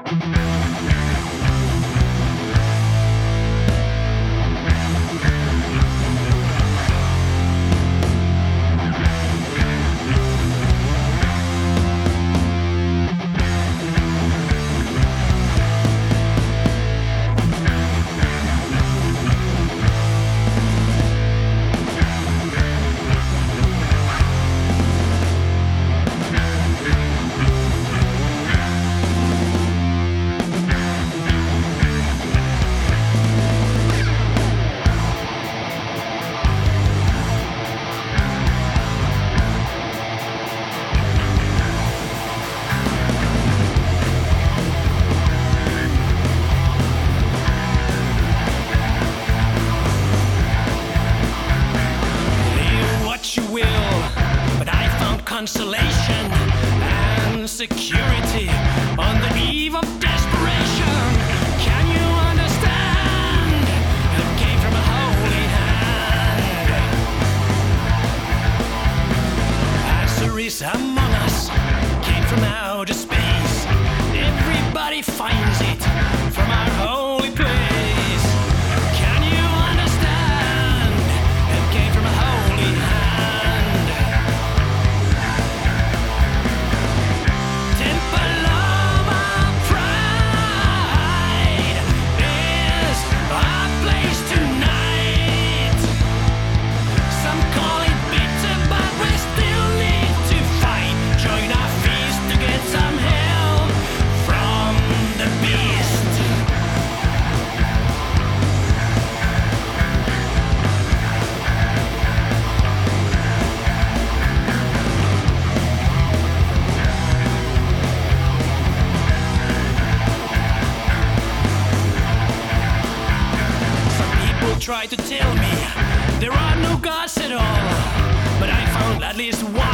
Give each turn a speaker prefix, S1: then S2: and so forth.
S1: Consolation and security on the eve of desperation. Can you understand? It came from a holy hand. Azari's among us came from outer space. Everybody finds it from our holy place. Can you understand? It came from a holy hand. Try to tell me there are no gods at all, but I found at least one.